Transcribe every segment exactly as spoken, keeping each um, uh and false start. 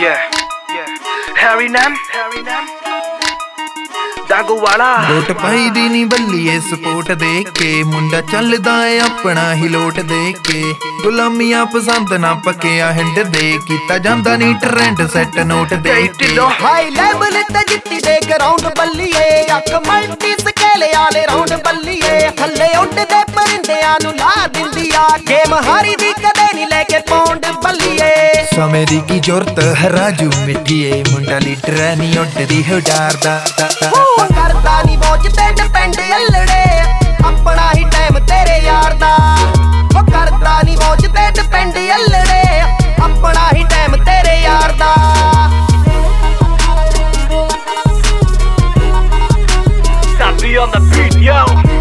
Yeah, yeah. Harry Nam, Harry Nam. ਦਾਗੂ ਵਾਲਾ ਲੋਟ ਪਾਈ ਦੀ ਨੀ ਬੱਲੀਏ support ਦੇਖ ਕੇ ਮੁੰਡਾ ਚੱਲਦਾ ਏ ਆਪਣਾ ਹੀ ਲੋਟ ਦੇਖ ਕੇ ਗੁਲਾਮੀਆਂ ਪਸੰਦ ਨਾ ਪੱਕਿਆ ਹਿੰਡ ਦੇ ਕੀਤਾ ਜਾਂਦਾ ਨੀ ਟ੍ਰੈਂਡ ਸੈੱਟ ਨੋਟ ਦੇਖ ਕੇ ਹਾਈ ਲੈਵਲ ਤੇ ਜਿੱਤੀ ਦੇ ਗਰਾਊਂਡ ਬੱਲੀਏ ਅੱਖ ਮਲਟੀ ਸਕੇਲ ਵਾਲੇ ਰਾਉਂਡ ਬੱਲੀਏ ਥੱਲੇ ਉੱਡਦੇ ਪਰਿੰਦਿਆਂ ਨੂੰ ਲਾ ਦਿੰਦੀ ਆ ਗੇਮ ਹਾਰੀ ਦੀ ਕਦੇ ਨਹੀਂ ਲੈ ਕੇ ਪੌਂਡ ਬੱਲੀਏ ਸਮੇਂ ਦੀ ਕੀ ਜ਼ਰੂਰਤ ਹੈ ਰਾਜੂ ਮਿੱਟੀਏ ਮੁੰਡਾ ਲੀਡਰ ਐ ਨੀ ਉੱਡਦੀ ਹੋ ਡਰਦਾ ਕਰਦਾ ਨੀ ਮੌਜ ਤੇ ਡਿਪੈਂਡ ਅਲੜੇ ਆਪਣਾ ਹੀ ਟਾਈਮ ਤੇਰੇ ਯਾਰ ਦਾ ਉਹ ਕਰਦਾ ਨੀ ਮੌਜ ਤੇ ਡਿਪੈਂਡ ਅਲੜੇ ਆਪਣਾ ਹੀ ਟਾਈਮ ਤੇਰੇ ਯਾਰ ਦਾ Sappy on the beat, yo.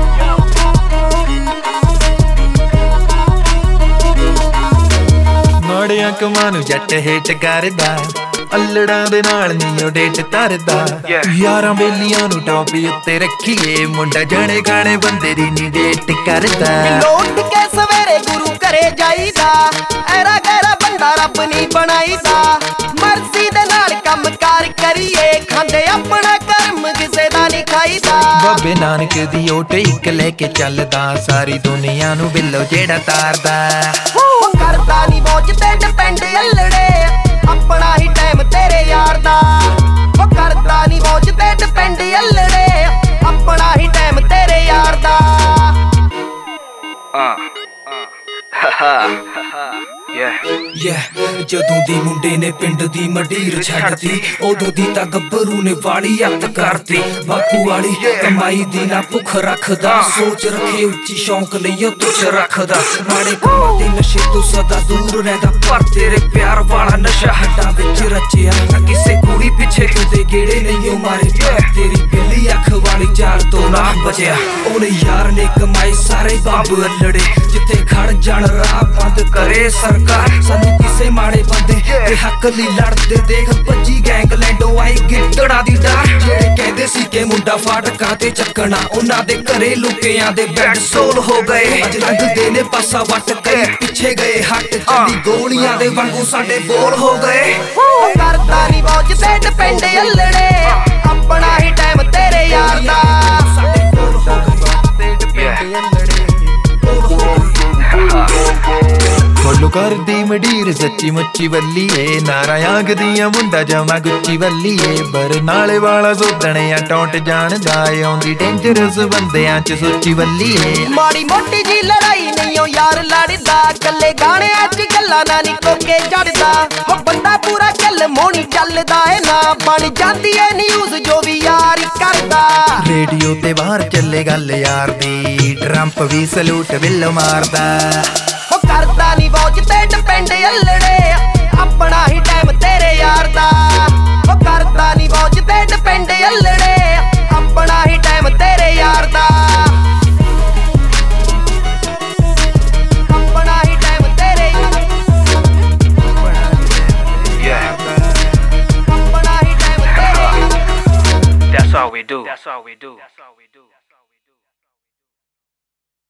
ਮਾੜਿਆਂ ਕਮਾਂ ਨੂੰ ਜੱਟ ਹੇਟ ਕਰਦਾ ਅਲੜਾਂ ਦੇ ਨਾਲ ਨੀ ਉਹ ਡੇਟ ਤਰਦਾ ਯਾਰਾਂ ਬੇਲੀਆਂ ਨੂੰ ਟੌਪ ਉੱਤੇ ਰੱਖੀਏ ਮੁੰਡਾ ਜਣੇ ਗਾਣੇ ਬੰਦੇ ਦੀ ਨੀ ਡੇਟ ਕਰਦਾ ਲੋਟ ਕੇ ਸਵੇਰੇ ਗੁਰੂ ਘਰੇ ਜਾਈਦਾ ਐਰਾ ਗੈਰਾ ਬੰਦਾ ਰੱਬ ਨਹੀਂ ਬਣਾਈਦਾ ਮਰਜ਼ੀ ਦੇ ਨਾਲ ਕੰਮ ਕਾਰ ਕਰੀਏ ਖਾਂਦੇ ਆਪਣਾ ਕਰਮ ਕਿਸੇ ਦਾ ਨਹੀਂ ਖਾਈਦਾ ਬਾਬੇ ਨਾਨਕ ਦੀ ਓਟ ਇੱਕ ਲੈ ਕੇ ਚੱਲਦਾ ਸਾਰੀ ਦੁਨੀਆ ਨੂੰ ਬਿੱਲੋ ਜਿਹੜਾ ਤਾਰਦਾ ਕਰਦਾ ਨੀ ਮੌਜ ਤੇ ਡਿਪੈਂਡ ਅਲੜੇ ਆਪਣਾ ਹੀ ਟਾਈਮ ਤੇਰੇ ਯਾਰ ਦਾ ਉਹ ਕਰਦਾ ਨੀ ਮੌਜ ਤੇ ਡਿਪੈਂਡ ਅਲੜੇ ਆਪਣਾ ਹੀ ਟਾਈਮ ਤੇਰੇ ਯਾਰ ਦਾ Uh, uh, haha, haha, yeah. Yeah, ਜਦੋਂ ਦੀ ਮੁੰਡੇ ਨੇ ਪਿੰਡ ਦੀ ਮੰਡੀਰ ਛੱਡਤੀ ਉਦੋਂ ਦੀ ਤਾਂ ਗੱਭਰੂ ਨੇ ਵਾਲੀ ਅੱਤ ਕਰਤੀ ਬਾਪੂ ਵਾਲੀ ਕਮਾਈ ਦੀ ਨਾ ਭੁੱਖ ਰੱਖਦਾ ਸੋਚ ਰੱਖੇ ਉੱਚੀ ਸ਼ੌਂਕ ਲਈ ਉਹ ਤੁਛ ਰੱਖਦਾ ਮਾੜੇ ਕੰਮਾਂ ਦੇ ਨਸ਼ੇ ਤੋਂ ਸਦਾ ਦੂਰ ਰਹਿੰਦਾ ਪਰ ਤੇਰੇ ਪਿਆਰ ਵਾਲਾ ਨਸ਼ਾ ਹੱਡਾਂ ਵਿੱਚ ਰਚਿਆ ਨਾ ਕਿਸੇ ਕੁੜੀ ਪਿੱਛੇ ਕਿਤੇ ਗੇੜੇ ਨਹੀਂ ਉਹ ਮਾਰੇ ਤੇਰੀ ਬਿੱਲੀ ਅੱਖ ਵਾਲੀ ਚਾਲ ਤੋਂ ਨਾ ਬਚਿਆ ਉਹਨੇ ਯਾਰ ਨੇ ਕਮਾਈ ਸਾਰੇ ਬੰਬ ਅਲੜੇ ਜਿੱਥੇ ਖੜ ਜਾਣ ਰਾਹ ਬੰਦ ਕਰੇ ਸਰਕਾਰ ਸਾਨੂੰ ਕਿਸੇ ਮਾੜੇ ਬੰਦੇ ਤੇ ਹੱਕ ਲਈ ਲੜਦੇ ਦੇਖ ਭੱਜੀ ਗੈਂਗਲੈਂਡੋਂ ਆਈ ਗਿੱਟੜਾ ਦੀ ਡਰ ਜਿਹੜੇ ਕਹਿੰਦੇ ਸੀ ਕਿ ਮੁੰਡਾ ਫਾਟਕਾਂ ਤੇ ਚੱਕਣਾ ਉਹਨਾਂ ਦੇ ਘਰੇ ਲੁਕਿਆਂ ਦੇ ਬੈੱਡ ਸੋਲ ਹੋ ਗਏ ਅੱਜ ਲੰਘਦੇ ਨੇ ਪਾਸਾ ਵੱਟ ਕੇ ਪਿੱਛੇ ਗਏ ਹੱਟ ਚੱਲੀ ਗੋਲੀਆਂ ਦੇ ਵਾਂਗੂ ਸਾਡੇ ਬੋਲ ਹੋ ਗਏ ਕਰਦਾ ਨੀ ਮੌਜ ਤੇ ਡਿਪੈਂਡ ਅਲੜੇ ਆਪਣਾ ਹੀ ਟਾਈਮ ਤੇਰੇ ਯਾਰ ਦਾ ਸਾਡੇ ਬੋਲ ਹੋ ਗਏ ਤੇ ਡਿਪੈਂਡ ਅਲੜੇ ਫੋਲੋ ਕਰਦੀ ਮਡੀਰ ਸੱਚੀ ਮੁੱਚੀ ਵੱਲੀਏ ਨਾਰਾ ਆਂਗਦੀਆਂ ਮੁੰਡਾ ਜਮਾ ਗੁੱਚੀ ਵੱਲੀਏ ਬਰਨਾਲੇ ਵਾਲਾ ਸੋਧਣਿਆ ਟੌਂਟ ਜਾਣਦਾ ਆਉਂਦੀ ਡੇਂਜਰਸ ਬੰਦਿਆਂ ਚ ਸੋਚੀ ਵੱਲੀਏ ਮਾੜੀ ਮੋਟੀ ਜੀ ਲੜਾਈ ਨਹੀਂ ਓ ਯਾਰ ਲੜਦਾ ਕੱਲੇ ਗਾਣਿਆਂ ਚ ਗੱਲਾਂ ਨਾ ਨੀ ਕੋਕੇ ਜੜਦਾ ਹੋ ਬੰਦਾ ਪੂਰਾ ਚੱਲ ਮੋਣੀ ਚੱਲਦਾ ਏ ਨਾ ਬਣ ਜਾਂਦੀ ਏ ਨਿਊਜ਼ ਜੋ ਵੀ ਯਾਰ ਕਰਦਾ ਰੇਡੀਓ ਤੇ ਬਾਹਰ ਚੱਲੇ ਗੱਲ ਯਾਰ ਦੀ ਟਰੰਪ ਵੀ ਸਲੂਟ ਬਿੱਲ ਮਾਰਦਾ ਉਹ ਕਰਦਾ ਨੀ ਮੌਜ ਤੇ ਡਿਪੈਂਡ ਅਲੜੇ ਆਪਣਾ ਹੀ ਟਾਈਮ ਤੇਰੇ ਯਾਰ ਦਾ ਉਹ ਕਰਦਾ ਨੀ ਮੌਜ ਤੇ ਡਿਪੈਂਡ ਅਲੜੇ ਆਪਣਾ ਹੀ ਟਾਈਮ ਤੇਰੇ ਯਾਰ ਦਾ ਆਪਣਾ ਹੀ ਟਾਈਮ ਤੇਰੇ Yeah. ਆਪਣਾ ਹੀ ਟਾਈਮ ਤੇਰੇ That's all we do. That's all we do. That's all we do.